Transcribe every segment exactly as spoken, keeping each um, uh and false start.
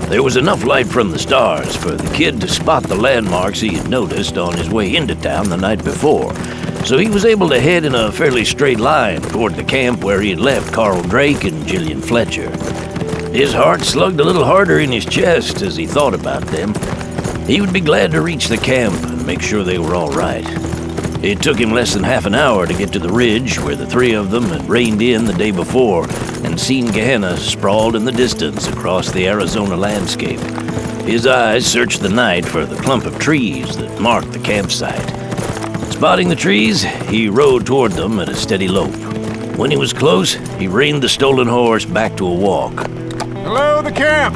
There was enough light from the stars for the kid to spot the landmarks he had noticed on his way into town the night before, so he was able to head in a fairly straight line toward the camp where he had left Carl Drake and Jillian Fletcher. His heart slugged a little harder in his chest as he thought about them. He would be glad to reach the camp and make sure they were all right. It took him less than half an hour to get to the ridge where the three of them had reined in the day before and seen Gehenna sprawled in the distance across the Arizona landscape. His eyes searched the night for the clump of trees that marked the campsite. Spotting the trees, he rode toward them at a steady lope. When he was close, he reined the stolen horse back to a walk. Hello, the camp!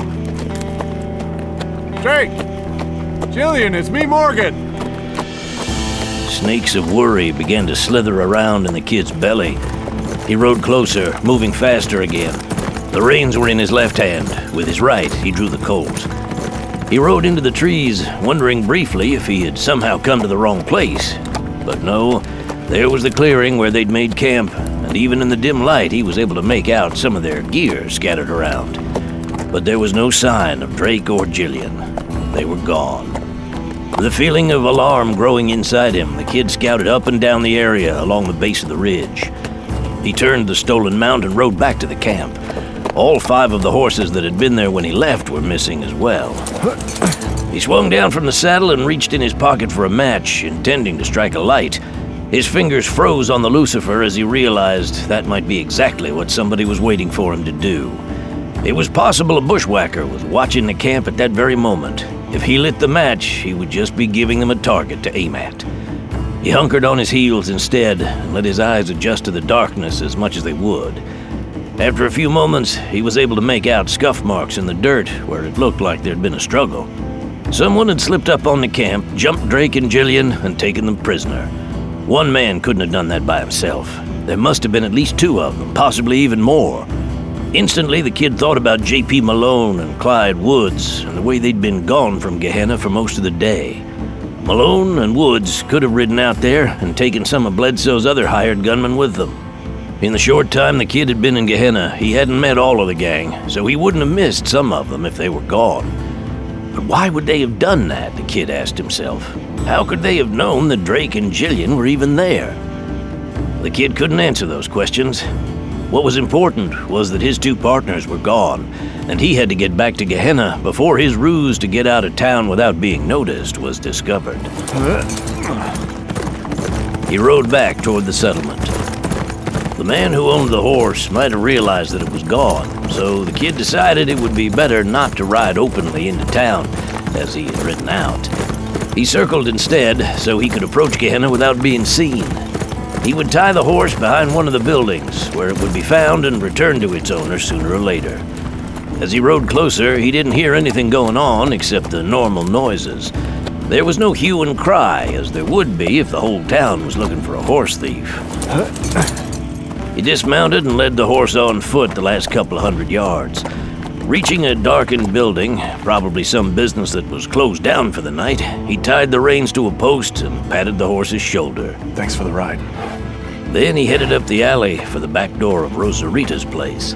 Drake! Jillian, it's me, Morgan! Snakes of worry began to slither around in the kid's belly. He rode closer, moving faster again. The reins were in his left hand. With his right, he drew the colt. He rode into the trees, wondering briefly if he had somehow come to the wrong place. But no, there was the clearing where they'd made camp, and even in the dim light he was able to make out some of their gear scattered around. But there was no sign of Drake or Jillian. They were gone. With a feeling of alarm growing inside him, the kid scouted up and down the area along the base of the ridge. He turned the stolen mount and rode back to the camp. All five of the horses that had been there when he left were missing as well. He swung down from the saddle and reached in his pocket for a match, intending to strike a light. His fingers froze on the lucifer as he realized that might be exactly what somebody was waiting for him to do. It was possible a bushwhacker was watching the camp at that very moment. If he lit the match, he would just be giving them a target to aim at. He hunkered on his heels instead and let his eyes adjust to the darkness as much as they would. After a few moments, he was able to make out scuff marks in the dirt where it looked like there'd been a struggle. Someone had slipped up on the camp, jumped Drake and Jillian, and taken them prisoner. One man couldn't have done that by himself. There must have been at least two of them, possibly even more. Instantly, the kid thought about J P Malone and Clyde Woods and the way they'd been gone from Gehenna for most of the day. Malone and Woods could have ridden out there and taken some of Bledsoe's other hired gunmen with them. In the short time the kid had been in Gehenna, he hadn't met all of the gang, so he wouldn't have missed some of them if they were gone. But why would they have done that, the kid asked himself. How could they have known that Drake and Jillian were even there? The kid couldn't answer those questions. What was important was that his two partners were gone, and he had to get back to Gehenna before his ruse to get out of town without being noticed was discovered. He rode back toward the settlement. The man who owned the horse might have realized that it was gone, so the kid decided it would be better not to ride openly into town, as he had ridden out. He circled instead so he could approach Gehenna without being seen. He would tie the horse behind one of the buildings, where it would be found and returned to its owner sooner or later. As he rode closer, he didn't hear anything going on except the normal noises. There was no hue and cry, as there would be if the whole town was looking for a horse thief. He dismounted and led the horse on foot the last couple of hundred yards. Reaching a darkened building, probably some business that was closed down for the night, he tied the reins to a post and patted the horse's shoulder. Thanks for the ride. Then he headed up the alley for the back door of Rosarita's place.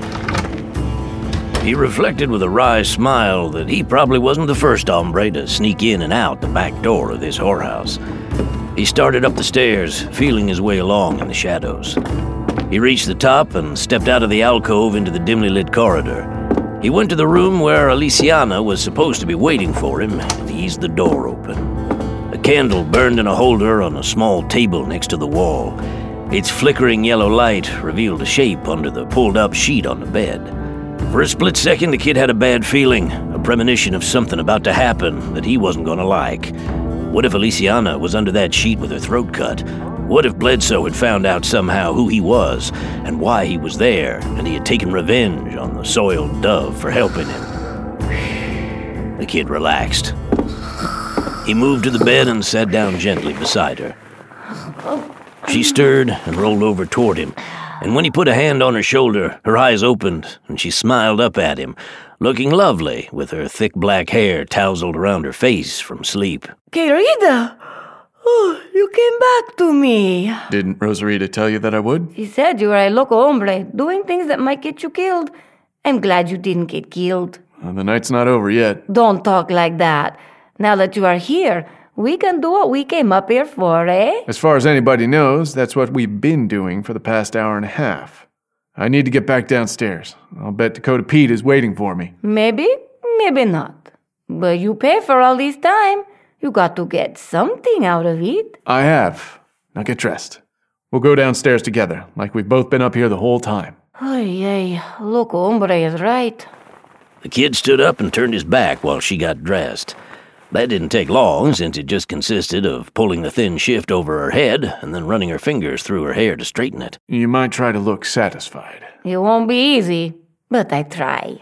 He reflected with a wry smile that he probably wasn't the first hombre to sneak in and out the back door of this whorehouse. He started up the stairs, feeling his way along in the shadows. He reached the top and stepped out of the alcove into the dimly lit corridor. He went to the room where Aliciana was supposed to be waiting for him and eased the door open. A candle burned in a holder on a small table next to the wall. Its flickering yellow light revealed a shape under the pulled-up sheet on the bed. For a split second, the kid had a bad feeling, a premonition of something about to happen that he wasn't going to like. What if Aliciana was under that sheet with her throat cut? What if Bledsoe had found out somehow who he was and why he was there, and he had taken revenge on the soiled dove for helping him? The kid relaxed. He moved to the bed and sat down gently beside her. She stirred and rolled over toward him, and when he put a hand on her shoulder, her eyes opened, and she smiled up at him, looking lovely with her thick black hair tousled around her face from sleep. Querida! Oh, you came back to me. Didn't Rosarita tell you that I would? She said you were a loco hombre, doing things that might get you killed. I'm glad you didn't get killed. Uh, the night's not over yet. Don't talk like that. Now that you are here, we can do what we came up here for, eh? As far as anybody knows, that's what we've been doing for the past hour and a half. I need to get back downstairs. I'll bet Dakota Pete is waiting for me. Maybe, maybe not. But you pay for all this time. You got to get something out of it. I have. Now get dressed. We'll go downstairs together, like we've both been up here the whole time. Ay, ay, loco hombre is right. The kid stood up and turned his back while she got dressed. That didn't take long, since it just consisted of pulling the thin shift over her head and then running her fingers through her hair to straighten it. You might try to look satisfied. It won't be easy, but I try.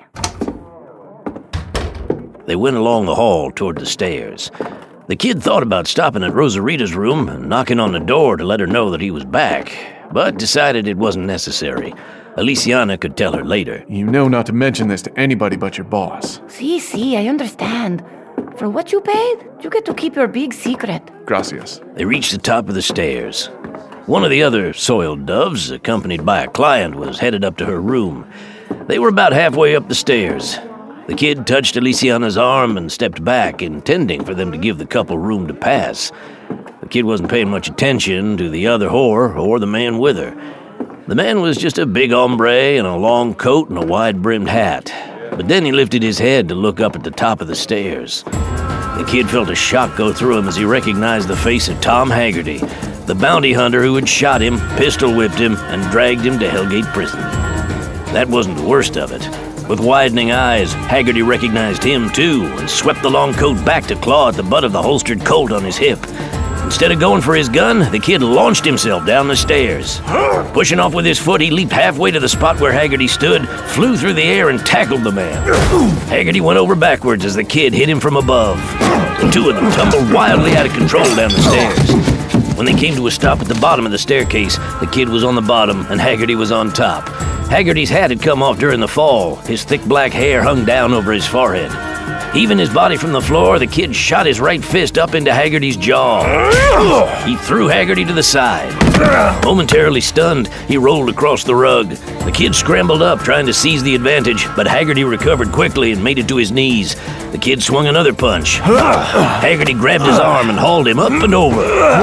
They went along the hall toward the stairs. The kid thought about stopping at Rosarita's room and knocking on the door to let her know that he was back, but decided it wasn't necessary. Aliciana could tell her later. You know not to mention this to anybody but your boss. See, see, I understand. For what you paid, you get to keep your big secret. Gracias. They reached the top of the stairs. One of the other soiled doves, accompanied by a client, was headed up to her room. They were about halfway up the stairs. The kid touched Aliciana's arm and stepped back, intending for them to give the couple room to pass. The kid wasn't paying much attention to the other whore or the man with her. The man was just a big hombre in a long coat and a wide-brimmed hat. But then he lifted his head to look up at the top of the stairs. The kid felt a shock go through him as he recognized the face of Tom Haggerty, the bounty hunter who had shot him, pistol-whipped him, and dragged him to Hellgate Prison. That wasn't the worst of it. With widening eyes, Haggerty recognized him too and swept the long coat back to claw at the butt of the holstered Colt on his hip. Instead of going for his gun, the kid launched himself down the stairs. Pushing off with his foot, he leaped halfway to the spot where Haggerty stood, flew through the air, and tackled the man. Haggerty went over backwards as the kid hit him from above. The two of them tumbled wildly out of control down the stairs. When they came to a stop at the bottom of the staircase, the kid was on the bottom and Haggerty was on top. Haggerty's hat had come off during the fall. His thick black hair hung down over his forehead. Heaving his body from the floor, the kid shot his right fist up into Haggerty's jaw. He threw Haggerty to the side. Momentarily stunned, he rolled across the rug. The kid scrambled up, trying to seize the advantage, but Haggerty recovered quickly and made it to his knees. The kid swung another punch. Haggerty grabbed his arm and hauled him up and over.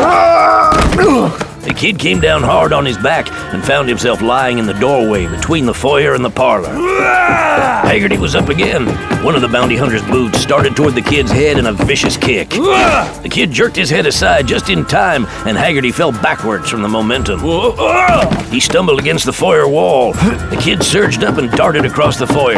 The kid came down hard on his back and found himself lying in the doorway between the foyer and the parlor. Haggerty was up again. One of the bounty hunter's boots started toward the kid's head in a vicious kick. The kid jerked his head aside just in time, and Haggerty fell backwards from the momentum. He stumbled against the foyer wall. The kid surged up and darted across the foyer.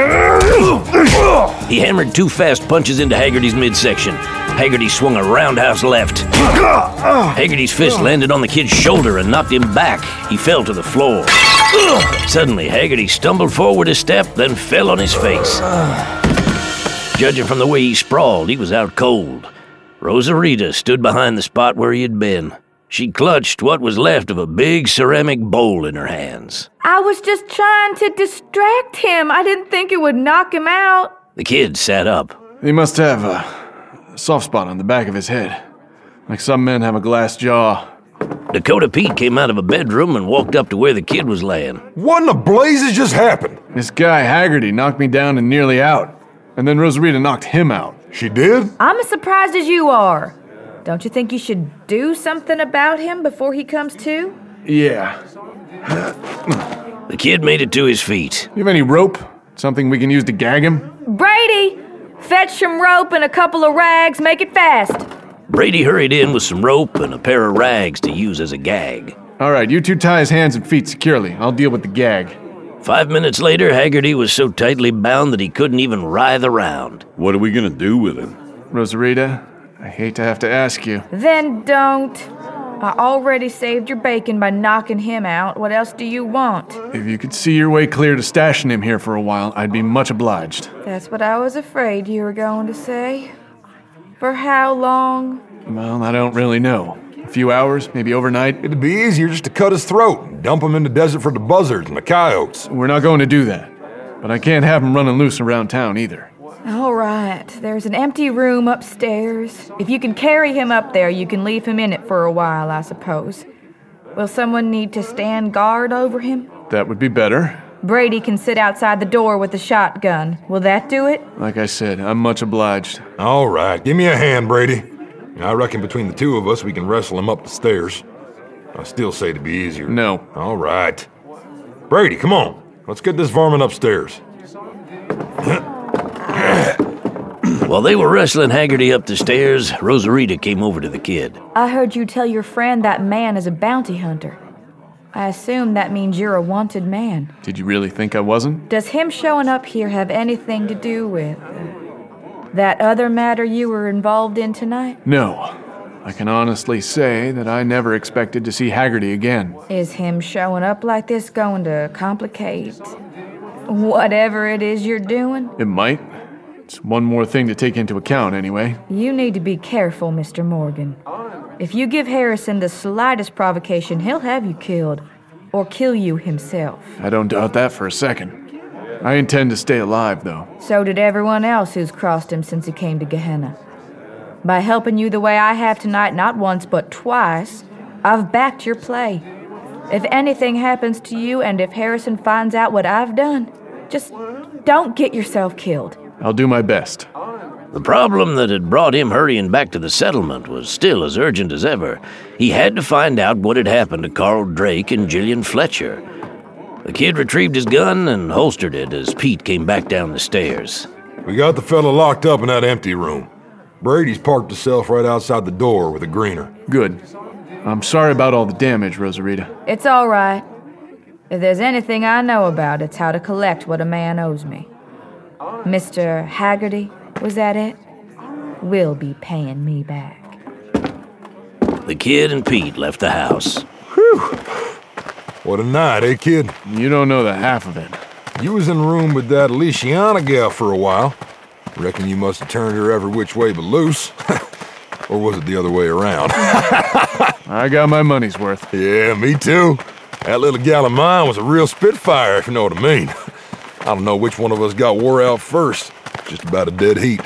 He hammered two fast punches into Haggerty's midsection. Haggerty swung a roundhouse left. Haggerty's fist landed on the kid's shoulder and knocked him back. He fell to the floor. Suddenly, Haggerty stumbled forward a step, then fell on his face. Judging from the way he sprawled, he was out cold. Rosarita stood behind the spot where he had been. She clutched what was left of a big ceramic bowl in her hands. I was just trying to distract him. I didn't think it would knock him out. The kid sat up. He must have a soft spot on the back of his head. Like some men have a glass jaw. Dakota Pete came out of a bedroom and walked up to where the kid was laying. What in the blazes just happened? This guy, Haggerty, knocked me down and nearly out. And then Rosarita knocked him out. She did? I'm as surprised as you are. Don't you think you should do something about him before he comes to? Yeah. The kid made it to his feet. You have any rope? Something we can use to gag him? Brady! Fetch some rope and a couple of rags. Make it fast. Brady hurried in with some rope and a pair of rags to use as a gag. All right, you two tie his hands and feet securely. I'll deal with the gag. Five minutes later, Haggerty was so tightly bound that he couldn't even writhe around. What are we gonna do with him? Rosarita, I hate to have to ask you. Then don't. I already saved your bacon by knocking him out. What else do you want? If you could see your way clear to stashing him here for a while, I'd be much obliged. That's what I was afraid you were going to say. For how long? Well, I don't really know. A few hours, maybe overnight. It'd be easier just to cut his throat and dump him in the desert for the buzzards and the coyotes. We're not going to do that. But I can't have him running loose around town either. All right, there's an empty room upstairs. If you can carry him up there, you can leave him in it for a while, I suppose. Will someone need to stand guard over him? That would be better. Brady can sit outside the door with the shotgun. Will that do it? Like I said, I'm much obliged. All right, give me a hand, Brady. I reckon between the two of us, we can wrestle him up the stairs. I still say to be easier. No. All right. Brady, come on. Let's get this varmint upstairs. While they were wrestling Haggerty up the stairs, Rosarita came over to the kid. I heard you tell your friend that man is a bounty hunter. I assume that means you're a wanted man. Did you really think I wasn't? Does him showing up here have anything to do with uh, that other matter you were involved in tonight? No. I can honestly say that I never expected to see Haggerty again. Is him showing up like this going to complicate whatever it is you're doing? It might. It's one more thing to take into account, anyway. You need to be careful, Mister Morgan. If you give Harrison the slightest provocation, he'll have you killed. Or kill you himself. I don't doubt that for a second. I intend to stay alive, though. So did everyone else who's crossed him since he came to Gehenna. By helping you the way I have tonight, not once but twice, I've backed your play. If anything happens to you and if Harrison finds out what I've done, just don't get yourself killed. I'll do my best. The problem that had brought him hurrying back to the settlement was still as urgent as ever. He had to find out what had happened to Carl Drake and Jillian Fletcher. The kid retrieved his gun and holstered it as Pete came back down the stairs. We got the fella locked up in that empty room. Brady's parked himself right outside the door with a greener. Good. I'm sorry about all the damage, Rosarita. It's all right. If there's anything I know about, it's how to collect what a man owes me. Mister Haggerty, was that it? Will be paying me back. The kid and Pete left the house. Whew. What a night, eh, kid? You don't know the half of it. You was in the room with that Aliciana gal for a while. Reckon you must have turned her every which way but loose. Or was it the other way around? I got my money's worth. Yeah, me too. That little gal of mine was a real spitfire, if you know what I mean. I don't know which one of us got wore out first. Just about a dead heat.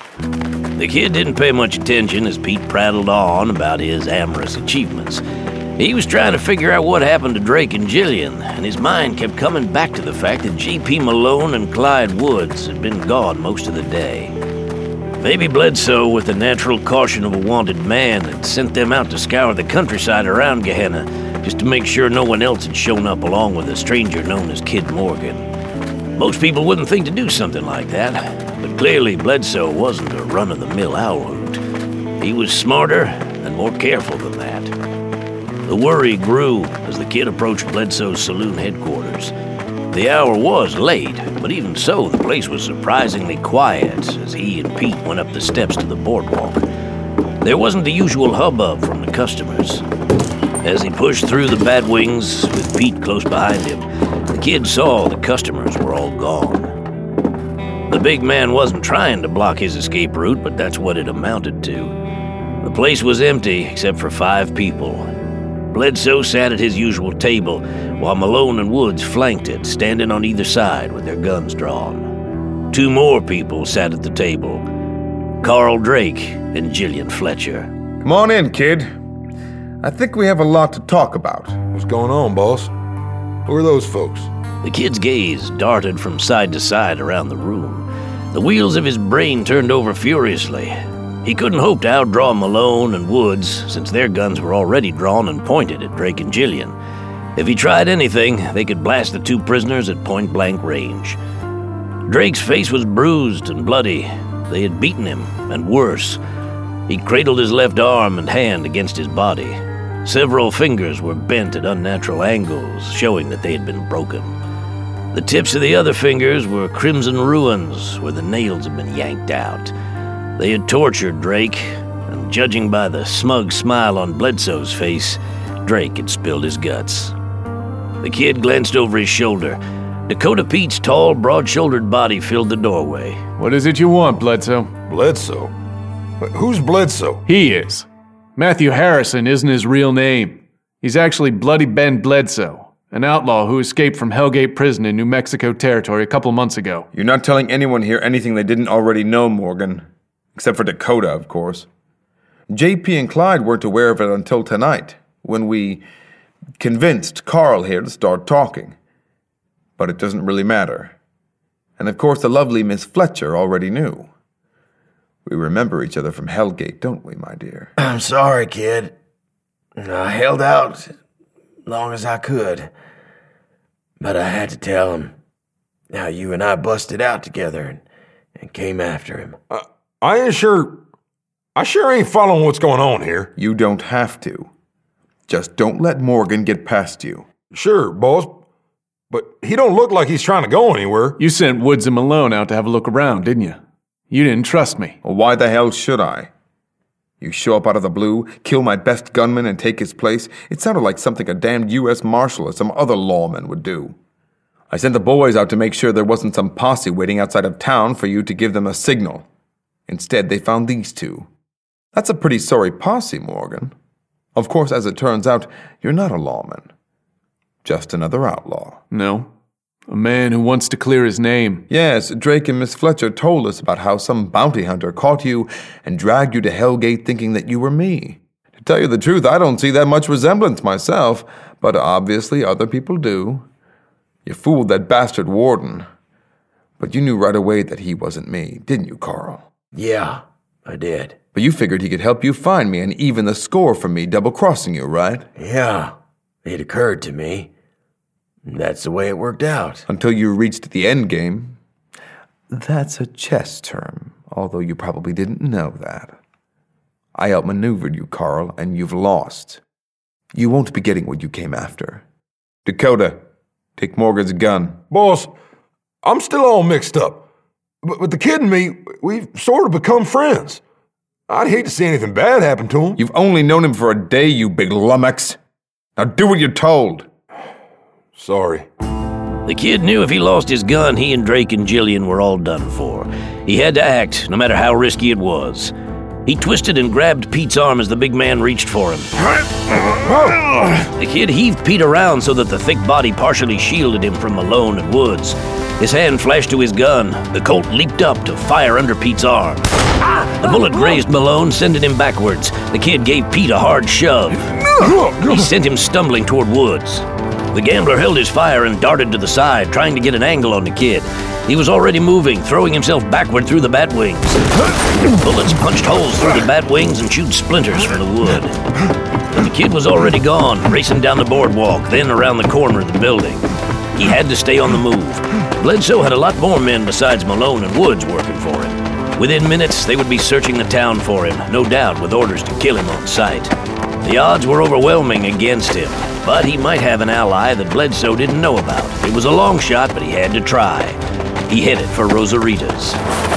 The kid didn't pay much attention as Pete prattled on about his amorous achievements. He was trying to figure out what happened to Drake and Jillian, and his mind kept coming back to the fact that J P Malone and Clyde Woods had been gone most of the day. Maybe Bledsoe, with the natural caution of a wanted man, had sent them out to scour the countryside around Gehenna just to make sure no one else had shown up along with a stranger known as Kid Morgan. Most people wouldn't think to do something like that, but clearly Bledsoe wasn't a run-of-the-mill owl hoot. He was smarter and more careful than that. The worry grew as the kid approached Bledsoe's saloon headquarters. The hour was late, but even so, the place was surprisingly quiet as he and Pete went up the steps to the boardwalk. There wasn't the usual hubbub from the customers. As he pushed through the bat wings with Pete close behind him, the kid saw the customers were all gone. The big man wasn't trying to block his escape route, but that's what it amounted to. The place was empty except for five people. Bledsoe sat at his usual table, while Malone and Woods flanked it, standing on either side with their guns drawn. Two more people sat at the table, Carl Drake and Jillian Fletcher. Come on in, kid. I think we have a lot to talk about. What's going on, boss? Who are those folks? The kid's gaze darted from side to side around the room. The wheels of his brain turned over furiously. He couldn't hope to outdraw Malone and Woods, since their guns were already drawn and pointed at Drake and Jillian. If he tried anything, they could blast the two prisoners at point-blank range. Drake's face was bruised and bloody. They had beaten him, and worse. He cradled his left arm and hand against his body. Several fingers were bent at unnatural angles, showing that they had been broken. The tips of the other fingers were crimson ruins where the nails had been yanked out. They had tortured Drake, and judging by the smug smile on Bledsoe's face, Drake had spilled his guts. The kid glanced over his shoulder. Dakota Pete's tall, broad-shouldered body filled the doorway. What is it you want, Bledsoe? Bledsoe? Who's Bledsoe? He is. Matthew Harrison isn't his real name. He's actually Bloody Ben Bledsoe, an outlaw who escaped from Hellgate Prison in New Mexico Territory a couple months ago. You're not telling anyone here anything they didn't already know, Morgan. Except for Dakota, of course. J P and Clyde weren't aware of it until tonight, when we convinced Carl here to start talking. but it doesn't really matter. And of course the lovely Miss Fletcher already knew. We remember each other from Hellgate, don't we, my dear? I'm sorry, kid. I held out as long as I could. But I had to tell him how you and I busted out together and, and came after him. Uh, I ain't sure... I sure ain't following what's going on here. You don't have to. Just don't let Morgan get past you. Sure, boss. But he don't look like he's trying to go anywhere. You sent Woods and Malone out to have a look around, didn't you? You didn't trust me. Well, why the hell should I? You show up out of the blue, kill my best gunman and take his place. It sounded like something a damned U S Marshal or some other lawman would do. I sent the boys out to make sure there wasn't some posse waiting outside of town for you to give them a signal. Instead, they found these two. That's a pretty sorry posse, Morgan. Of course, as it turns out, you're not a lawman. Just another outlaw. No. A man who wants to clear his name. Yes, Drake and Miss Fletcher told us about how some bounty hunter caught you and dragged you to Hellgate thinking that you were me. To tell you the truth, I don't see that much resemblance myself, but obviously other people do. You fooled that bastard warden. But you knew right away that he wasn't me, didn't you, Carl? Yeah, I did. But you figured he could help you find me and even the score from me double-crossing you, right? Yeah, it occurred to me. That's the way it worked out. Until you reached the end game. That's a chess term, although you probably didn't know that. I outmaneuvered you, Carl, and you've lost. You won't be getting what you came after. Dakota, take Morgan's gun. Boss, I'm still all mixed up. But, but the kid and me, we've sort of become friends. I'd hate to see anything bad happen to him. You've only known him for a day, you big lummox. Now do what you're told. Sorry. The kid knew if he lost his gun, he and Drake and Jillian were all done for. He had to act, no matter how risky it was. He twisted and grabbed Pete's arm as the big man reached for him. The kid heaved Pete around so that the thick body partially shielded him from Malone and Woods. His hand flashed to his gun. The Colt leaped up to fire under Pete's arm. The bullet grazed Malone, sending him backwards. The kid gave Pete a hard shove. He sent him stumbling toward Woods. The gambler held his fire and darted to the side, trying to get an angle on the kid. He was already moving, throwing himself backward through the bat wings. Bullets punched holes through the bat wings and chewed splinters from the wood. But the kid was already gone, racing down the boardwalk, then around the corner of the building. He had to stay on the move. Bledsoe had a lot more men besides Malone and Woods working for him. Within minutes, they would be searching the town for him, no doubt with orders to kill him on sight. The odds were overwhelming against him, but he might have an ally that Bledsoe didn't know about. It was a long shot, but he had to try. He headed for Rosarita's.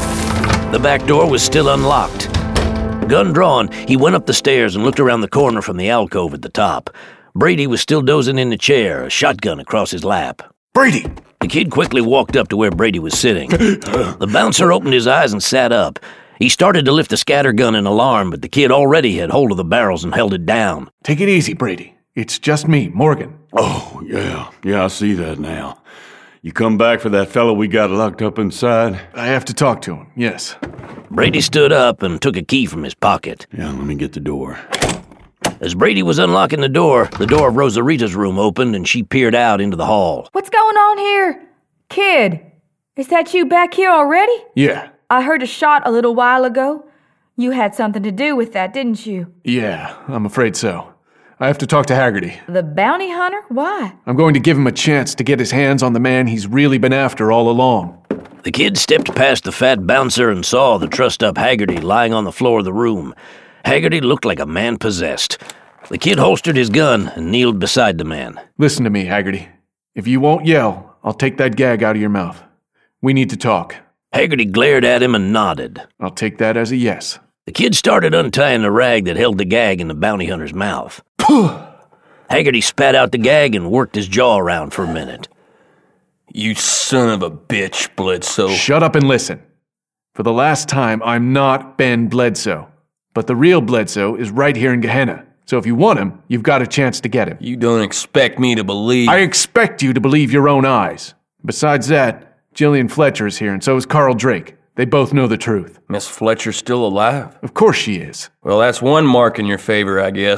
The back door was still unlocked. Gun drawn, he went up the stairs and looked around the corner from the alcove at the top. Brady was still dozing in the chair, a shotgun across his lap. Brady! The kid quickly walked up to where Brady was sitting. The bouncer opened his eyes and sat up. He started to lift the scattergun in alarm, but the kid already had hold of the barrels and held it down. Take it easy, Brady. It's just me, Morgan. Oh, yeah. Yeah, I see that now. You come back for that fellow we got locked up inside? I have to talk to him, yes. Brady stood up and took a key from his pocket. Yeah, let me get the door. As Brady was unlocking the door, the door of Rosarita's room opened and she peered out into the hall. What's going on here? Kid, is that you back here already? Yeah. I heard a shot a little while ago. You had something to do with that, didn't you? Yeah, I'm afraid so. I have to talk to Haggerty. The bounty hunter? Why? I'm going to give him a chance to get his hands on the man he's really been after all along. The kid stepped past the fat bouncer and saw the trussed-up Haggerty lying on the floor of the room. Haggerty looked like a man possessed. The kid holstered his gun and kneeled beside the man. Listen to me, Haggerty. If you won't yell, I'll take that gag out of your mouth. We need to talk. Haggerty glared at him and nodded. I'll take that as a yes. The kid started untying the rag that held the gag in the bounty hunter's mouth. Haggerty spat out the gag and worked his jaw around for a minute. You son of a bitch, Bledsoe. Shut up and listen. For the last time, I'm not Ben Bledsoe. But the real Bledsoe is right here in Gehenna. So if you want him, you've got a chance to get him. You don't expect me to believe... I expect you to believe your own eyes. Besides that, Jillian Fletcher is here, and so is Carl Drake. They both know the truth. Miss Fletcher's still alive? Of course she is. Well, that's one mark in your favor, I guess.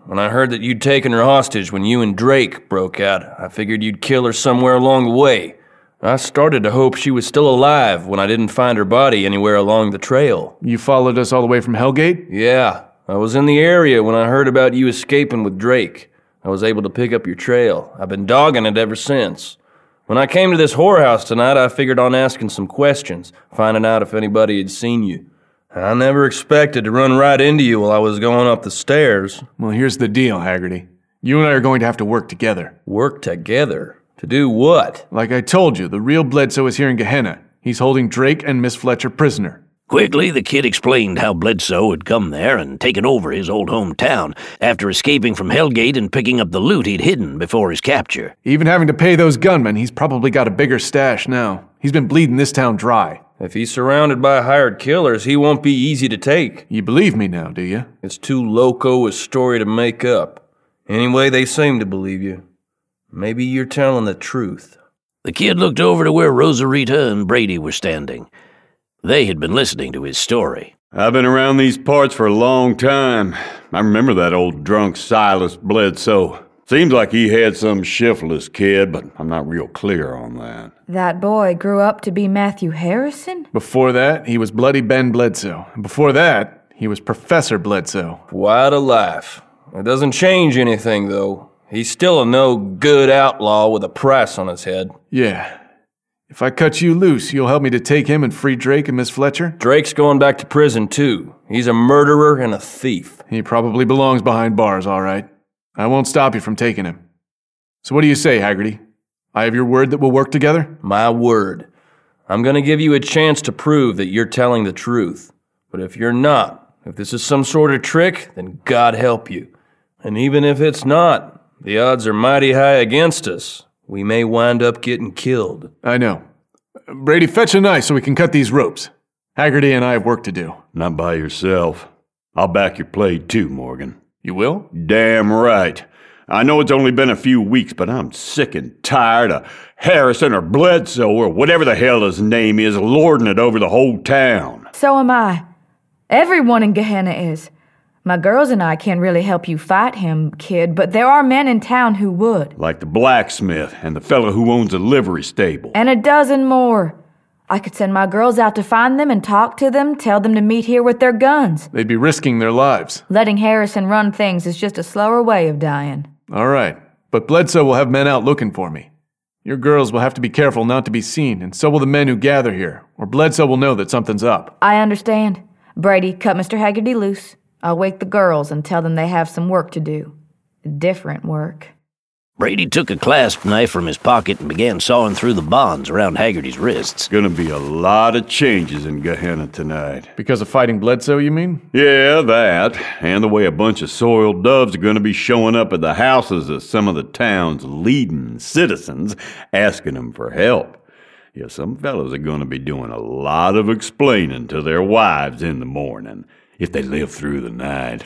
When I heard that you'd taken her hostage when you and Drake broke out, I figured you'd kill her somewhere along the way. I started to hope she was still alive when I didn't find her body anywhere along the trail. You followed us all the way from Hellgate? Yeah, I was in the area when I heard about you escaping with Drake. I was able to pick up your trail. I've been dogging it ever since. When I came to this whorehouse tonight, I figured on asking some questions, finding out if anybody had seen you. I never expected to run right into you while I was going up the stairs. Well, here's the deal, Haggerty. You and I are going to have to work together. Work together? To do what? Like I told you, the real Bledsoe is here in Gehenna. He's holding Drake and Miss Fletcher prisoner. Quickly, the kid explained how Bledsoe had come there and taken over his old hometown after escaping from Hellgate and picking up the loot he'd hidden before his capture. Even having to pay those gunmen, he's probably got a bigger stash now. He's been bleeding this town dry. If he's surrounded by hired killers, he won't be easy to take. You believe me now, do you? It's too loco a story to make up. Anyway, they seem to believe you. Maybe you're telling the truth. The kid looked over to where Rosarita and Brady were standing. They had been listening to his story. I've been around these parts for a long time. I remember that old drunk Silas Bledsoe. Seems like he had some shiftless kid, but I'm not real clear on that. That boy grew up to be Matthew Harrison? Before that, he was Bloody Ben Bledsoe. And before that, he was Professor Bledsoe. Quite a life. It doesn't change anything, though. He's still a no-good outlaw with a price on his head. Yeah. If I cut you loose, you'll help me to take him and free Drake and Miss Fletcher? Drake's going back to prison, too. He's a murderer and a thief. He probably belongs behind bars, all right. I won't stop you from taking him. So what do you say, Haggerty? I have your word that we'll work together? My word. I'm going to give you a chance to prove that you're telling the truth. But if you're not, if this is some sort of trick, then God help you. And even if it's not, the odds are mighty high against us. We may wind up getting killed. I know. Brady, fetch a knife so we can cut these ropes. Haggerty and I have work to do. Not by yourself. I'll back your play too, Morgan. You will? Damn right. I know it's only been a few weeks, but I'm sick and tired of Harrison or Bledsoe or whatever the hell his name is lording it over the whole town. So am I. Everyone in Gehenna is. My girls and I can't really help you fight him, kid, but there are men in town who would. Like the blacksmith and the fellow who owns a livery stable. And a dozen more. I could send my girls out to find them and talk to them, tell them to meet here with their guns. They'd be risking their lives. Letting Harrison run things is just a slower way of dying. All right, but Bledsoe will have men out looking for me. Your girls will have to be careful not to be seen, and so will the men who gather here, or Bledsoe will know that something's up. I understand. Brady, cut Mister Haggerty loose. I'll wake the girls and tell them they have some work to do. Different work. Brady took a clasp knife from his pocket and began sawing through the bonds around Haggerty's wrists. Gonna be a lot of changes in Gehenna tonight. Because of fighting Bledsoe, you mean? Yeah, that. And the way a bunch of soiled doves are gonna be showing up at the houses of some of the town's leading citizens, asking them for help. Yeah, some fellows are gonna be doing a lot of explaining to their wives in the morning. If they live through the night.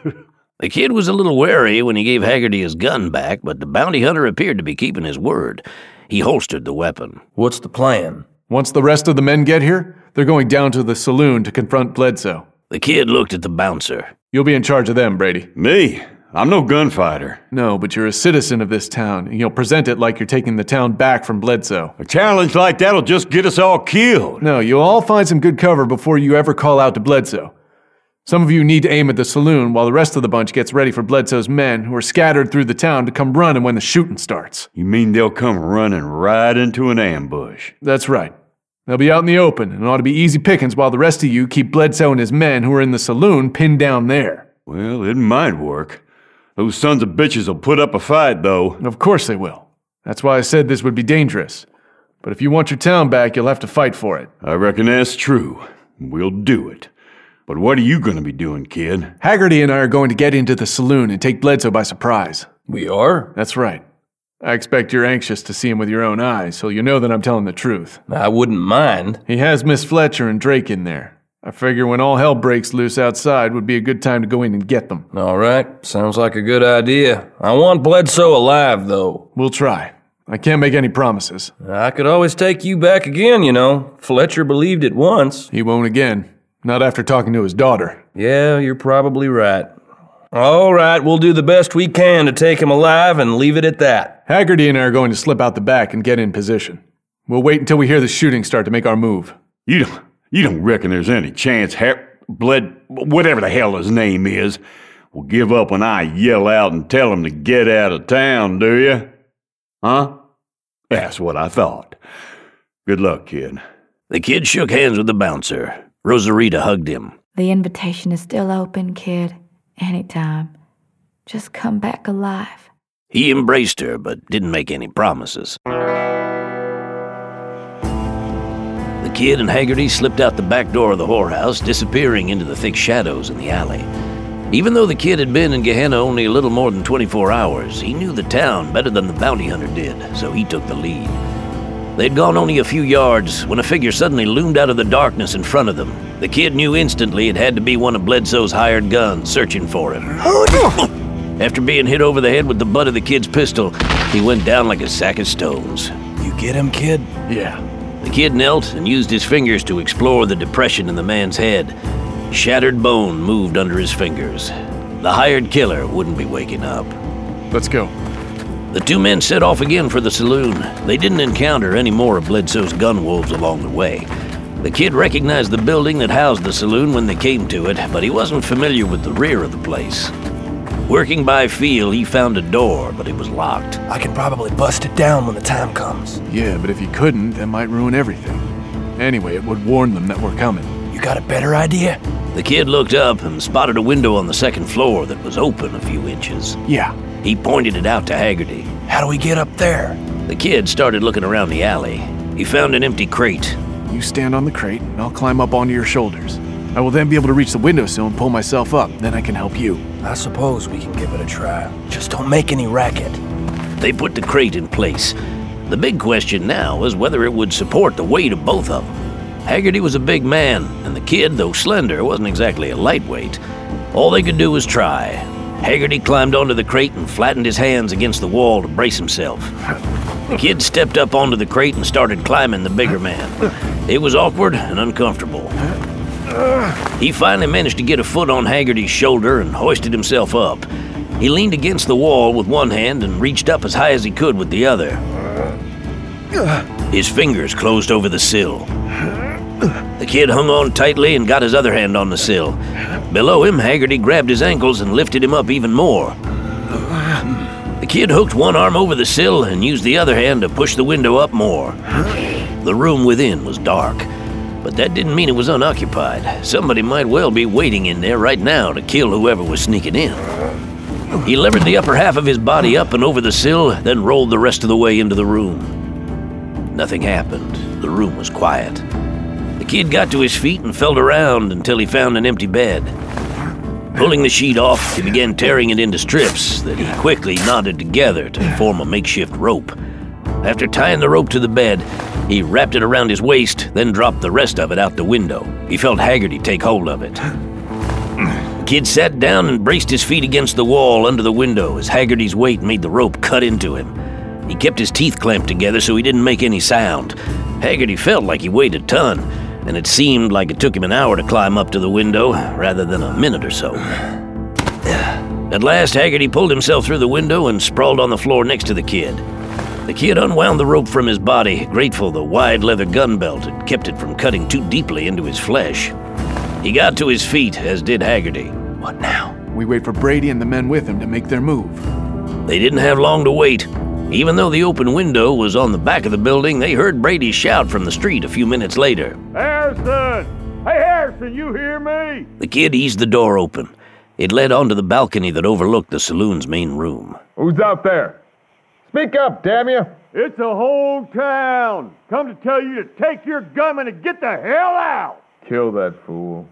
The kid was a little wary when he gave Haggerty his gun back, but the bounty hunter appeared to be keeping his word. He holstered the weapon. What's the plan? Once the rest of the men get here, they're going down to the saloon to confront Bledsoe. The kid looked at the bouncer. You'll be in charge of them, Brady. Me? I'm no gunfighter. No, but you're a citizen of this town, and you'll present it like you're taking the town back from Bledsoe. A challenge like that'll just get us all killed. No, you'll all find some good cover before you ever call out to Bledsoe. Some of you need to aim at the saloon while the rest of the bunch gets ready for Bledsoe's men who are scattered through the town to come running when the shooting starts. You mean they'll come running right into an ambush? That's right. They'll be out in the open and ought to be easy pickings while the rest of you keep Bledsoe and his men who are in the saloon pinned down there. Well, it might work. Those sons of bitches will put up a fight, though. Of course they will. That's why I said this would be dangerous. But if you want your town back, you'll have to fight for it. I reckon that's true. We'll do it. But what are you going to be doing, kid? Haggerty and I are going to get into the saloon and take Bledsoe by surprise. We are? That's right. I expect you're anxious to see him with your own eyes, so you know that I'm telling the truth. I wouldn't mind. He has Miss Fletcher and Drake in there. I figure when all hell breaks loose outside would be a good time to go in and get them. All right. Sounds like a good idea. I want Bledsoe alive, though. We'll try. I can't make any promises. I could always take you back again, you know. Fletcher believed it once. He won't again. Not after talking to his daughter. Yeah, you're probably right. All right, we'll do the best we can to take him alive and leave it at that. Haggerty and I are going to slip out the back and get in position. We'll wait until we hear the shooting start to make our move. You don't, you don't reckon there's any chance Har- Bled, whatever the hell his name is, will give up when I yell out and tell him to get out of town, do you? Huh? That's what I thought. Good luck, kid. The kid shook hands with the bouncer. Rosarita hugged him. The invitation is still open, kid. Anytime. Just come back alive. He embraced her, but didn't make any promises. The kid and Haggerty slipped out the back door of the whorehouse, disappearing into the thick shadows in the alley. Even though the kid had been in Gehenna only a little more than twenty-four hours, he knew the town better than the bounty hunter did, so he took the lead. They'd gone only a few yards when a figure suddenly loomed out of the darkness in front of them. The kid knew instantly it had to be one of Bledsoe's hired guns searching for him. After being hit over the head with the butt of the kid's pistol, he went down like a sack of stones. You get him, kid? Yeah. The kid knelt and used his fingers to explore the depression in the man's head. Shattered bone moved under his fingers. The hired killer wouldn't be waking up. Let's go. The two men set off again for the saloon. They didn't encounter any more of Bledsoe's gun wolves along the way. The kid recognized the building that housed the saloon when they came to it, but he wasn't familiar with the rear of the place. Working by feel, he found a door, but it was locked. I can probably bust it down when the time comes. Yeah, but if you couldn't, that might ruin everything. Anyway, it would warn them that we're coming. You got a better idea? The kid looked up and spotted a window on the second floor that was open a few inches. Yeah. He pointed it out to Haggerty. How do we get up there? The kid started looking around the alley. He found an empty crate. You stand on the crate, and I'll climb up onto your shoulders. I will then be able to reach the windowsill and pull myself up. Then I can help you. I suppose we can give it a try. Just don't make any racket. They put the crate in place. The big question now was whether it would support the weight of both of them. Haggerty was a big man, and the kid, though slender, wasn't exactly a lightweight. All they could do was try. Haggerty climbed onto the crate and flattened his hands against the wall to brace himself. The kid stepped up onto the crate and started climbing the bigger man. It was awkward and uncomfortable. He finally managed to get a foot on Haggerty's shoulder and hoisted himself up. He leaned against the wall with one hand and reached up as high as he could with the other. His fingers closed over the sill. The kid hung on tightly and got his other hand on the sill. Below him, Haggerty grabbed his ankles and lifted him up even more. The kid hooked one arm over the sill and used the other hand to push the window up more. The room within was dark, but that didn't mean it was unoccupied. Somebody might well be waiting in there right now to kill whoever was sneaking in. He levered the upper half of his body up and over the sill, then rolled the rest of the way into the room. Nothing happened. The room was quiet. The kid got to his feet and felt around until he found an empty bed. Pulling the sheet off, he began tearing it into strips that he quickly knotted together to form a makeshift rope. After tying the rope to the bed, he wrapped it around his waist, then dropped the rest of it out the window. He felt Haggerty take hold of it. The kid sat down and braced his feet against the wall under the window as Haggerty's weight made the rope cut into him. He kept his teeth clamped together so he didn't make any sound. Haggerty felt like he weighed a ton, and it seemed like it took him an hour to climb up to the window rather than a minute or so. At last, Haggerty pulled himself through the window and sprawled on the floor next to the kid. The kid unwound the rope from his body, grateful the wide leather gun belt had kept it from cutting too deeply into his flesh. He got to his feet, as did Haggerty. What now? We wait for Brady and the men with him to make their move. They didn't have long to wait. Even though the open window was on the back of the building, they heard Brady shout from the street a few minutes later. Harrison! Hey, Harrison, you hear me? The kid eased the door open. It led onto the balcony that overlooked the saloon's main room. Who's out there? Speak up, damn you! It's a whole town. Come to tell you to take your gunman and get the hell out. Kill that fool.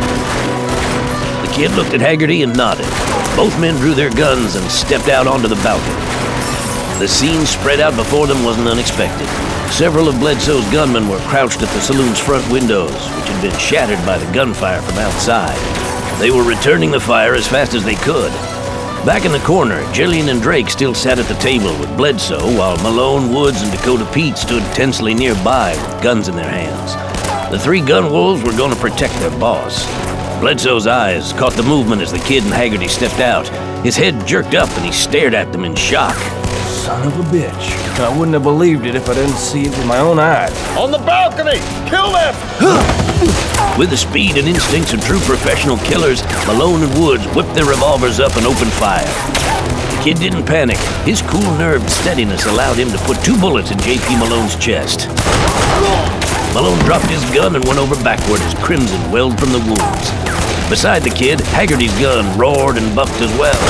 The kid looked at Haggerty and nodded. Both men drew their guns and stepped out onto the balcony. The scene spread out before them wasn't unexpected. Several of Bledsoe's gunmen were crouched at the saloon's front windows, which had been shattered by the gunfire from outside. They were returning the fire as fast as they could. Back in the corner, Jillian and Drake still sat at the table with Bledsoe, while Malone, Woods, and Dakota Pete stood tensely nearby with guns in their hands. The three gun wolves were going to protect their boss. Bledsoe's eyes caught the movement as the kid and Haggerty stepped out. His head jerked up and he stared at them in shock. Son of a bitch. I wouldn't have believed it if I didn't see it with my own eyes. On the balcony! Kill them! With the speed and instincts of true professional killers, Malone and Woods whipped their revolvers up and opened fire. The kid didn't panic. His cool-nerved steadiness allowed him to put two bullets in J P Malone's chest. Malone dropped his gun and went over backward as crimson welled from the wounds. Beside the kid, Haggerty's gun roared and bucked as well.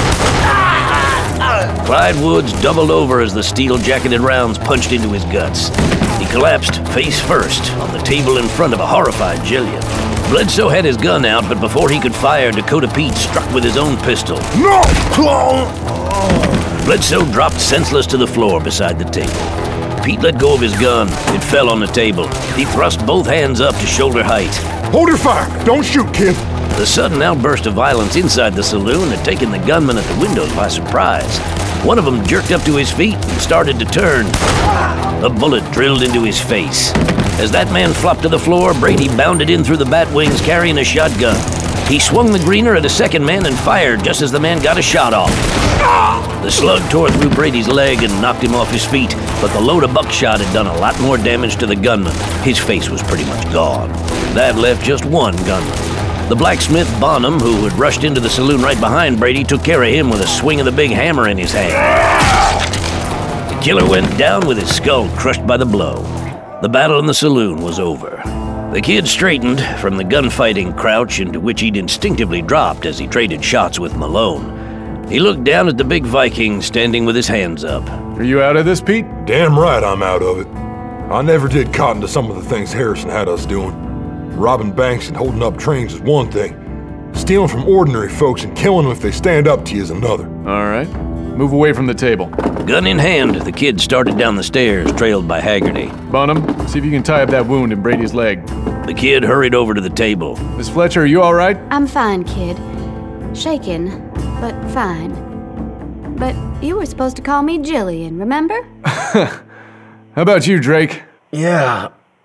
Clyde Woods doubled over as the steel-jacketed rounds punched into his guts. He collapsed face first on the table in front of a horrified Jillian. Bledsoe had his gun out, but before he could fire, Dakota Pete struck with his own pistol. No! Bledsoe dropped senseless to the floor beside the table. Pete let go of his gun. It fell on the table. He thrust both hands up to shoulder height. Hold your fire! Don't shoot, kid! The sudden outburst of violence inside the saloon had taken the gunman at the windows by surprise. One of them jerked up to his feet and started to turn. A bullet drilled into his face. As that man flopped to the floor, Brady bounded in through the bat wings carrying a shotgun. He swung the greener at a second man and fired just as the man got a shot off. The slug tore through Brady's leg and knocked him off his feet, but the load of buckshot had done a lot more damage to the gunman. His face was pretty much gone. That left just one gunman. The blacksmith, Bonham, who had rushed into the saloon right behind Brady, took care of him with a swing of the big hammer in his hand. The killer went down with his skull crushed by the blow. The battle in the saloon was over. The kid straightened from the gunfighting crouch into which he'd instinctively dropped as he traded shots with Malone. He looked down at the big Viking standing with his hands up. Are you out of this, Pete? Damn right I'm out of it. I never did cotton to some of the things Harrison had us doing. Robbing banks and holding up trains is one thing. Stealing from ordinary folks and killing them if they stand up to you is another. All right. Move away from the table. Gun in hand, the kid started down the stairs, trailed by Haggerty. Bonham, see if you can tie up that wound in Brady's leg. The kid hurried over to the table. Miss Fletcher, are you all right? I'm fine, kid. Shaken, but fine. But you were supposed to call me Jillian, remember? How about you, Drake? Yeah.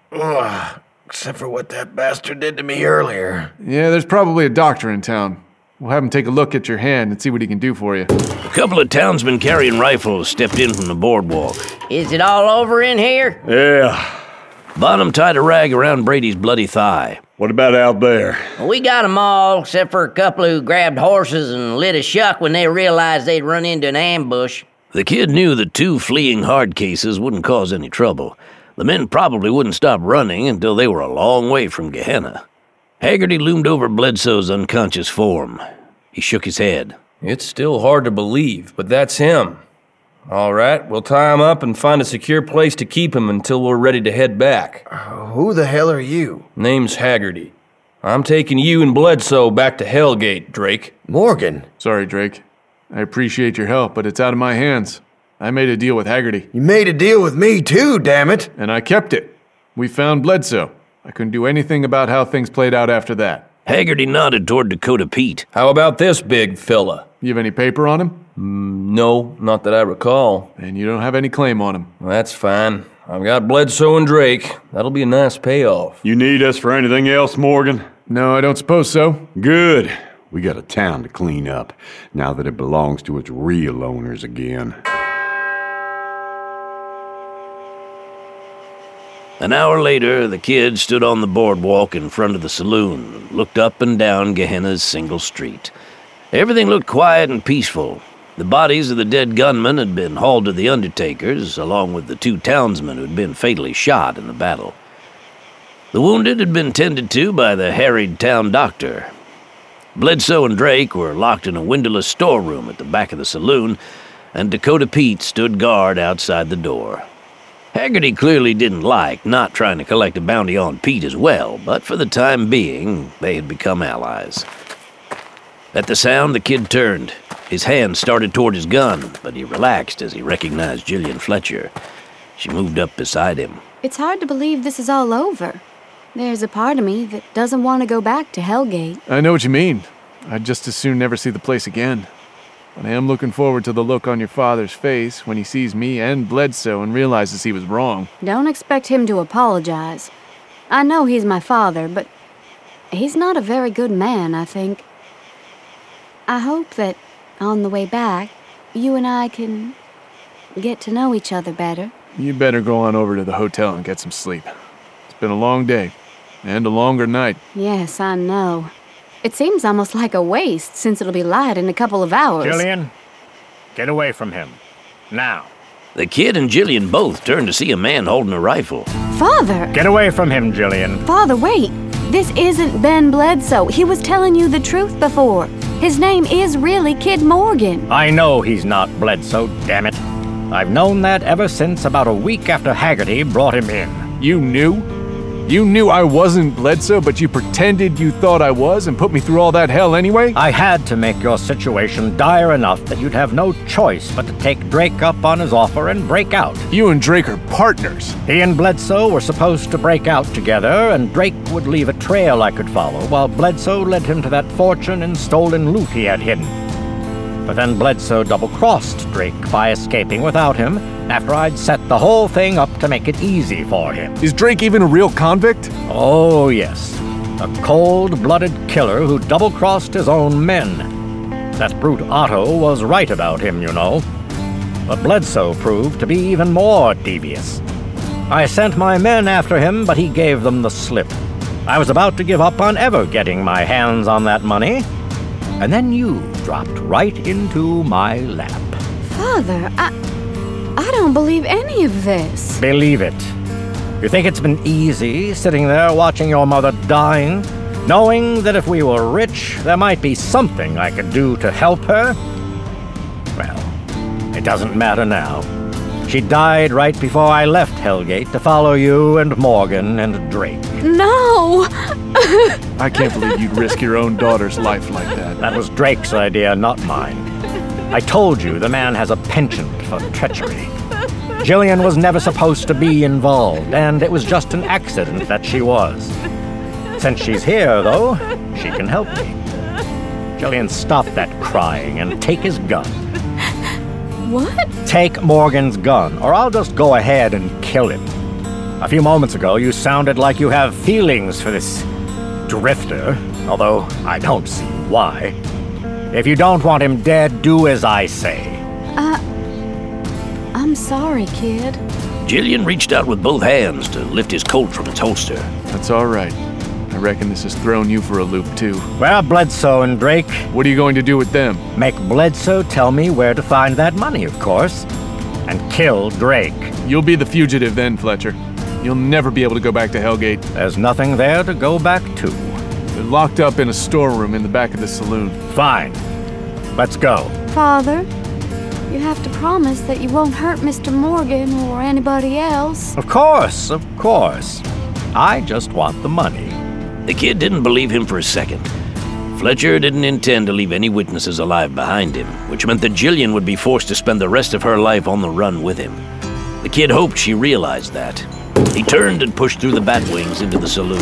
Ugh. Except for what that bastard did to me earlier. Yeah, there's probably a doctor in town. We'll have him take a look at your hand and see what he can do for you. A couple of townsmen carrying rifles stepped in from the boardwalk. Is it all over in here? Yeah. Bonham tied a rag around Brady's bloody thigh. What about out there? We got 'em all, except for a couple who grabbed horses and lit a shuck when they realized they'd run into an ambush. The kid knew the two fleeing hard cases wouldn't cause any trouble. The men probably wouldn't stop running until they were a long way from Gehenna. Haggerty loomed over Bledsoe's unconscious form. He shook his head. It's still hard to believe, but that's him. All right, we'll tie him up and find a secure place to keep him until we're ready to head back. Uh, who the hell are you? Name's Haggerty. I'm taking you and Bledsoe back to Hellgate, Drake. Morgan. Sorry, Drake. I appreciate your help, but it's out of my hands. I made a deal with Haggerty. You made a deal with me too, damn it. And I kept it. We found Bledsoe. I couldn't do anything about how things played out after that. Haggerty nodded toward Dakota Pete. How about this big fella? You have any paper on him? Mm, no, not that I recall. And you don't have any claim on him. That's fine. I've got Bledsoe and Drake. That'll be a nice payoff. You need us for anything else, Morgan? No, I don't suppose so. Good. We got a town to clean up, now that it belongs to its real owners again. An hour later, the kid stood on the boardwalk in front of the saloon and looked up and down Gehenna's single street. Everything looked quiet and peaceful. The bodies of the dead gunmen had been hauled to the undertakers, along with the two townsmen who had been fatally shot in the battle. The wounded had been tended to by the harried town doctor. Bledsoe and Drake were locked in a windowless storeroom at the back of the saloon, and Dakota Pete stood guard outside the door. Haggerty clearly didn't like not trying to collect a bounty on Pete as well, but for the time being, they had become allies. At the sound, the kid turned. His hand started toward his gun, but he relaxed as he recognized Jillian Fletcher. She moved up beside him. It's hard to believe this is all over. There's a part of me that doesn't want to go back to Hellgate. I know what you mean. I'd just as soon never see the place again. But I am looking forward to the look on your father's face when he sees me and Bledsoe and realizes he was wrong. Don't expect him to apologize. I know he's my father, but He's not a very good man, I think. I hope that on the way back, you and I can get to know each other better. You better go on over to the hotel and get some sleep. It's been a long day, and a longer night. Yes, I know. It seems almost like a waste, since it'll be light in a couple of hours. Jillian, get away from him. Now. The kid and Jillian both turned to see a man holding a rifle. Father! Get away from him, Jillian. Father, wait. This isn't Ben Bledsoe. He was telling you the truth before. His name is really Kid Morgan. I know he's not Bledsoe, damn it. I've known that ever since about a week after Haggerty brought him in. You knew? You knew I wasn't Bledsoe, but you pretended you thought I was and put me through all that hell anyway? I had to make your situation dire enough that you'd have no choice but to take Drake up on his offer and break out. You and Drake are partners. He and Bledsoe were supposed to break out together, and Drake would leave a trail I could follow, while Bledsoe led him to that fortune and stolen loot he had hidden. But then Bledsoe double-crossed Drake by escaping without him, after I'd set the whole thing up to make it easy for him. Is Drake even a real convict? Oh, yes. A cold-blooded killer who double-crossed his own men. That brute Otto was right about him, you know. But Bledsoe proved to be even more devious. I sent my men after him, but he gave them the slip. I was about to give up on ever getting my hands on that money, and then you dropped right into my lap. Father, I... I don't believe any of this. Believe it. You think it's been easy sitting there watching your mother dying, knowing that if we were rich, there might be something I could do to help her? Well, it doesn't matter now. She died right before I left Hellgate to follow you and Morgan and Drake. No! I can't believe you'd risk your own daughter's life like that. That was Drake's idea, not mine. I told you the man has a penchant for treachery. Jillian was never supposed to be involved, and it was just an accident that she was. Since she's here, though, she can help me. Jillian, stop that crying and take his gun. What? Take Morgan's gun, or I'll just go ahead and kill him. A few moments ago, you sounded like you have feelings for this drifter, although I don't see why. If you don't want him dead, do as I say. Uh, I'm sorry, kid. Jillian reached out with both hands to lift his Colt from its holster. That's all right. I reckon this has thrown you for a loop, too. Well, Bledsoe and Drake. What are you going to do with them? Make Bledsoe tell me where to find that money, of course. And kill Drake. You'll be the fugitive then, Fletcher. You'll never be able to go back to Hellgate. There's nothing there to go back to. They're locked up in a storeroom in the back of the saloon. Fine. Let's go. Father, you have to promise that you won't hurt Mister Morgan or anybody else. Of course, of course. I just want the money. The kid didn't believe him for a second. Fletcher didn't intend to leave any witnesses alive behind him, which meant that Jillian would be forced to spend the rest of her life on the run with him. The kid hoped she realized that. He turned and pushed through the bat wings into the saloon.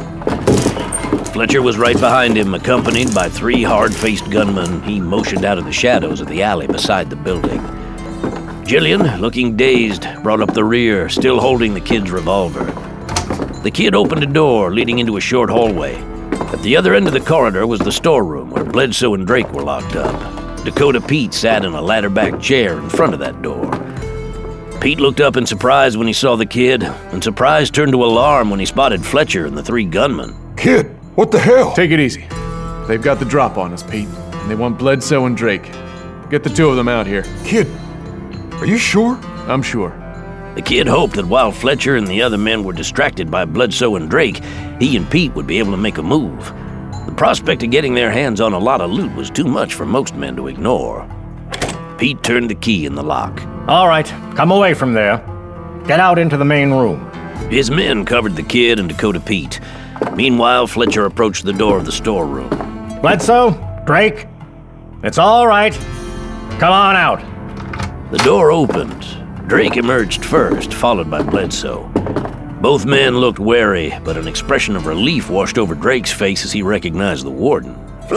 Fletcher was right behind him, accompanied by three hard-faced gunmen. He motioned out of the shadows of the alley beside the building. Jillian, looking dazed, brought up the rear, still holding the kid's revolver. The kid opened a door leading into a short hallway. At the other end of the corridor was the storeroom where Bledsoe and Drake were locked up. Dakota Pete sat in a ladder-backed chair in front of that door. Pete looked up in surprise when he saw the kid, and surprise turned to alarm when he spotted Fletcher and the three gunmen. Kid, what the hell? Take it easy. They've got the drop on us, Pete, and they want Bledsoe and Drake. Get the two of them out here. Kid, are you sure? I'm sure. The kid hoped that while Fletcher and the other men were distracted by Bledsoe and Drake, he and Pete would be able to make a move. The prospect of getting their hands on a lot of loot was too much for most men to ignore. Pete turned the key in the lock. All right, come away from there. Get out into the main room. His men covered the kid and Dakota Pete. Meanwhile, Fletcher approached the door of the storeroom. Bledsoe, Drake, it's all right. Come on out. The door opened. Drake emerged first, followed by Bledsoe. Both men looked wary, but an expression of relief washed over Drake's face as he recognized the warden.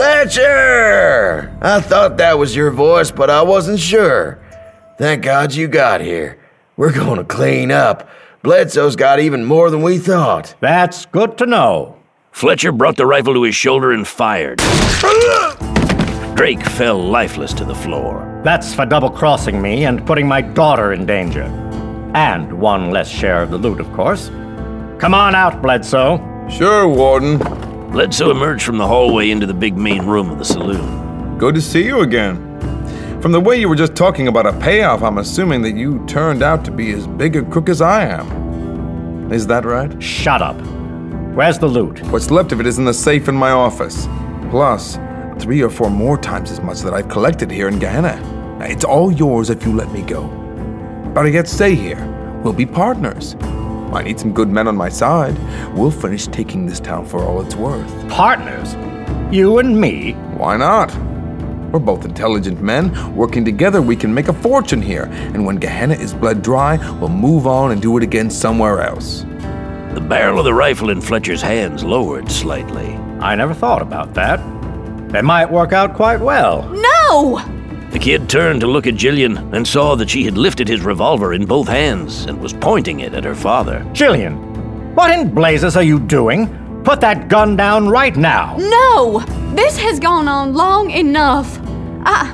Fletcher! I thought that was your voice, but I wasn't sure. Thank God you got here. We're gonna clean up. Bledsoe's got even more than we thought. That's good to know. Fletcher brought the rifle to his shoulder and fired. Drake fell lifeless to the floor. That's for double-crossing me and putting my daughter in danger. And one less share of the loot, of course. Come on out, Bledsoe. Sure, Warden. Bledsoe emerged from the hallway into the big main room of the saloon. Good to see you again. From the way you were just talking about a payoff, I'm assuming that you turned out to be as big a crook as I am. Is that right? Shut up. Where's the loot? What's left of it is in the safe in my office. Plus, three or four more times as much that I've collected here in Gehenna. It's all yours if you let me go. Better yet, stay here. We'll be partners. I need some good men on my side. We'll finish taking this town for all it's worth. Partners? You and me? Why not? We're both intelligent men. Working together, we can make a fortune here. And when Gehenna is bled dry, we'll move on and do it again somewhere else. The barrel of the rifle in Fletcher's hands lowered slightly. I never thought about that. It might work out quite well. No! The kid turned to look at Jillian and saw that she had lifted his revolver in both hands and was pointing it at her father. Jillian, what in blazes are you doing? Put that gun down right now. No! This has gone on long enough. I...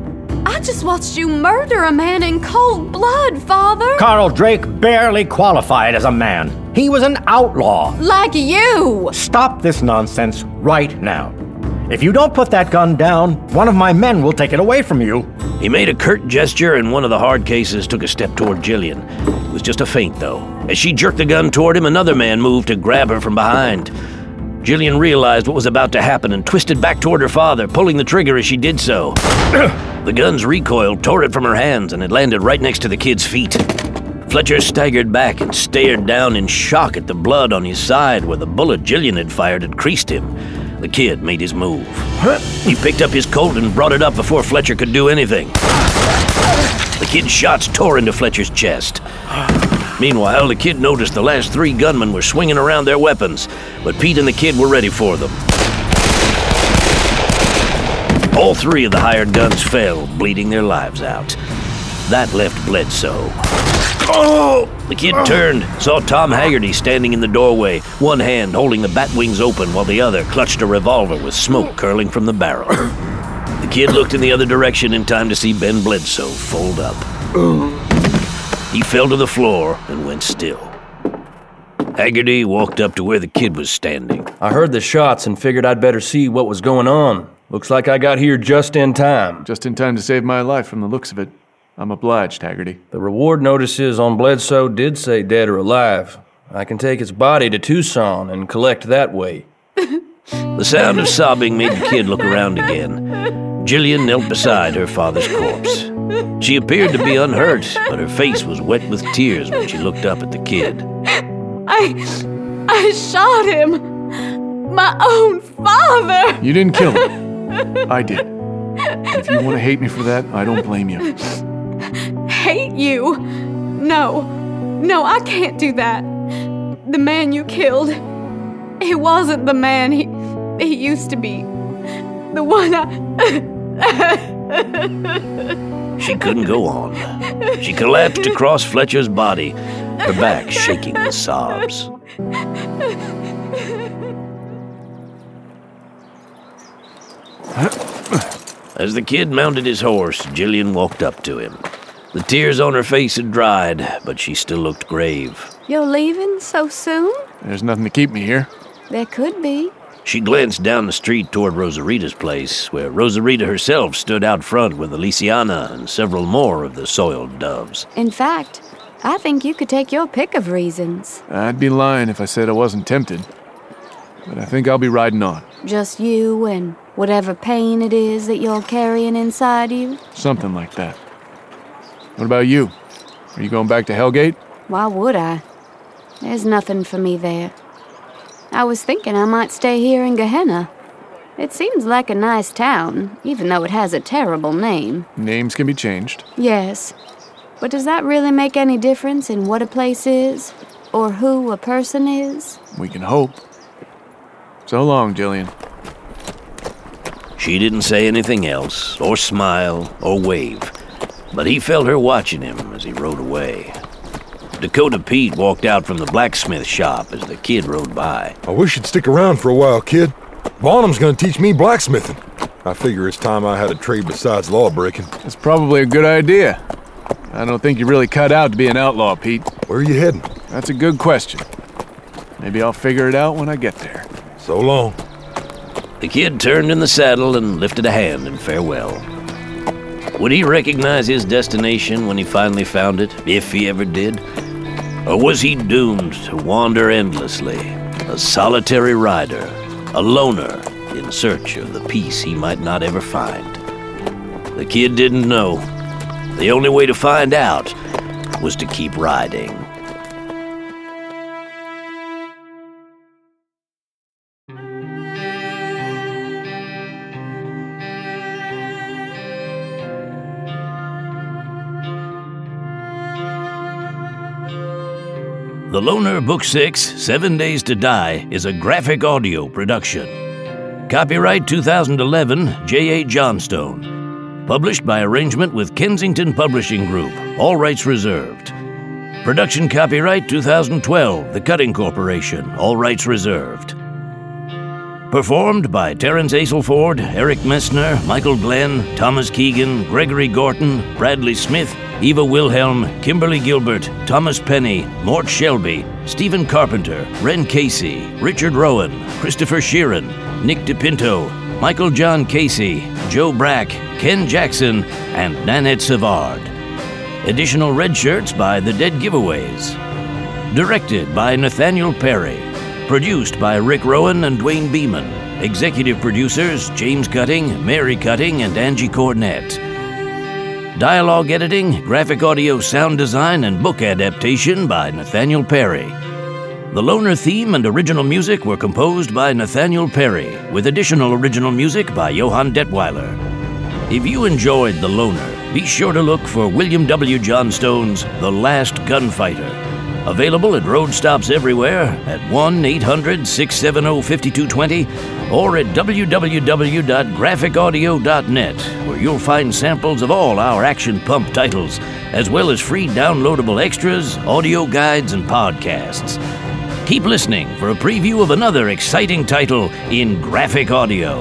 I just watched you murder a man in cold blood, Father. Carl Drake barely qualified as a man. He was an outlaw. Like you! Stop this nonsense right now. If you don't put that gun down, one of my men will take it away from you. He made a curt gesture, and one of the hard cases took a step toward Jillian. It was just a feint, though. As she jerked the gun toward him, another man moved to grab her from behind. Jillian realized what was about to happen and twisted back toward her father, pulling the trigger as she did so. The gun's recoil tore it from her hands, and it landed right next to the kid's feet. Fletcher staggered back and stared down in shock at the blood on his side where the bullet Jillian had fired had creased him. The kid made his move. He picked up his Colt and brought it up before Fletcher could do anything. The kid's shots tore into Fletcher's chest. Meanwhile, the kid noticed the last three gunmen were swinging around their weapons, but Pete and the kid were ready for them. All three of the hired guns fell, bleeding their lives out. That left Bledsoe. Oh! The kid turned, saw Tom Haggerty standing in the doorway, one hand holding the bat wings open while the other clutched a revolver with smoke curling from the barrel. The kid looked in the other direction in time to see Ben Bledsoe fold up. He fell to the floor and went still. Haggerty walked up to where the kid was standing. I heard the shots and figured I'd better see what was going on. Looks like I got here just in time. Just in time to save my life from the looks of it. I'm obliged, Haggerty. The reward notices on Bledsoe did say dead or alive. I can take his body to Tucson and collect that way. The sound of sobbing made the kid look around again. Jillian knelt beside her father's corpse. She appeared to be unhurt, but her face was wet with tears when she looked up at the kid. I... I shot him. My own father. You didn't kill him. I did. If you want to hate me for that, I don't blame you. Hate you? No. No, I can't do that. The man you killed, he wasn't the man he, he used to be. The one I... She couldn't go on. She collapsed across Fletcher's body, her back shaking with sobs. As the kid mounted his horse, Jillian walked up to him. The tears on her face had dried, but she still looked grave. You're leaving so soon? There's nothing to keep me here. There could be. She glanced down the street toward Rosarita's place, where Rosarita herself stood out front with Aliciana and several more of the soiled doves. In fact, I think you could take your pick of reasons. I'd be lying if I said I wasn't tempted. But I think I'll be riding on. Just you and whatever pain it is that you're carrying inside you? Something like that. What about you? Are you going back to Hellgate? Why would I? There's nothing for me there. I was thinking I might stay here in Gehenna. It seems like a nice town, even though it has a terrible name. Names can be changed. Yes. But does that really make any difference in what a place is? Or who a person is? We can hope. So long, Jillian. She didn't say anything else, or smile, or wave, but he felt her watching him as he rode away. Dakota Pete walked out from the blacksmith shop as the kid rode by. I wish you'd stick around for a while, kid. Bonham's gonna teach me blacksmithing. I figure it's time I had a trade besides lawbreaking. That's probably a good idea. I don't think you're really cut out to be an outlaw, Pete. Where are you heading? That's a good question. Maybe I'll figure it out when I get there. So long. The kid turned in the saddle and lifted a hand in farewell. Would he recognize his destination when he finally found it, if he ever did? Or was he doomed to wander endlessly, a solitary rider, a loner, in search of the peace he might not ever find? The kid didn't know. The only way to find out was to keep riding. The Loner Book six, Seven Days to Die, is a graphic audio production. Copyright two thousand eleven, J A. Johnstone. Published by arrangement with Kensington Publishing Group, all rights reserved. Production copyright two thousand twelve, The Cutting Corporation, all rights reserved. Performed by Terrence Aselford, Eric Messner, Michael Glenn, Thomas Keegan, Gregory Gorton, Bradley Smith, Eva Wilhelm, Kimberly Gilbert, Thomas Penny, Mort Shelby, Stephen Carpenter, Ren Casey, Richard Rowan, Christopher Sheeran, Nick DePinto, Michael John Casey, Joe Brack, Ken Jackson, and Nanette Savard. Additional red shirts by The Dead Giveaways. Directed by Nathaniel Perry. Produced by Rick Rowan and Dwayne Beeman. Executive producers James Cutting, Mary Cutting, and Angie Cornett. Dialogue editing, graphic audio sound design, and book adaptation by Nathaniel Perry. The Loner theme and original music were composed by Nathaniel Perry, with additional original music by Johann Detweiler. If you enjoyed The Loner, be sure to look for William W. Johnstone's The Last Gunfighter. Available at road stops everywhere at one eight hundred, six seven zero, five two two zero or at w w w dot graphic audio dot net, where you'll find samples of all our Action Pump titles, as well as free downloadable extras, audio guides, and podcasts. Keep listening for a preview of another exciting title in graphic audio.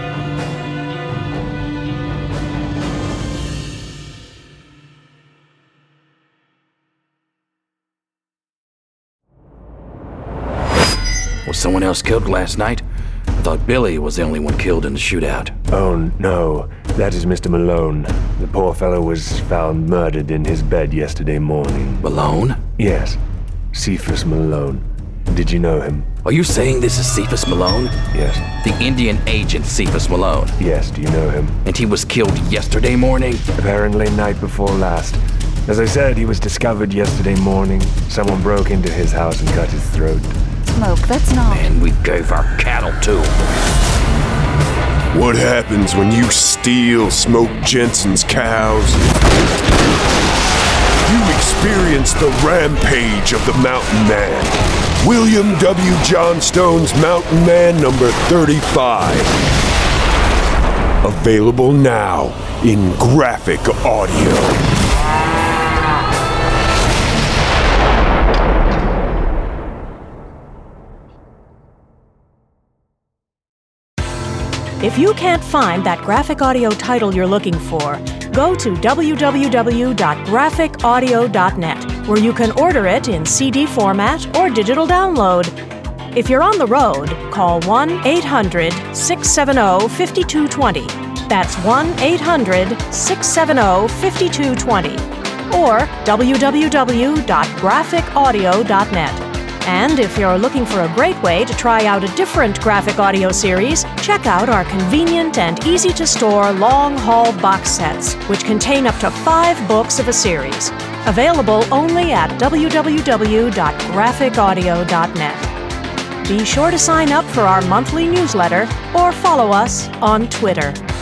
Was someone else killed last night? I thought Billy was the only one killed in the shootout. Oh, no. That is Mister Malone. The poor fellow was found murdered in his bed yesterday morning. Malone? Yes. Cephas Malone. Did you know him? Are you saying this is Cephas Malone? Yes. The Indian agent Cephas Malone? Yes, do you know him? And he was killed yesterday morning? Apparently night before last. As I said, he was discovered yesterday morning. Someone broke into his house and cut his throat. Smoke, that's not... And we gave our cattle to him. What happens when you steal Smoke Jensen's cows? You experience the rampage of the Mountain Man. William W. Johnstone's Mountain Man number thirty-five. Available now in graphic audio. If you can't find that graphic audio title you're looking for, go to w w w dot graphic audio dot net, where you can order it in C D format or digital download. If you're on the road, call one eight hundred, six seven zero, five two two zero. That's one eight hundred, six seven zero, five two two zero. Or w w w dot graphic audio dot net. And if you're looking for a great way to try out a different graphic audio series, check out our convenient and easy-to-store long-haul box sets, which contain up to five books of a series. Available only at w w w dot graphic audio dot net. Be sure to sign up for our monthly newsletter or follow us on Twitter.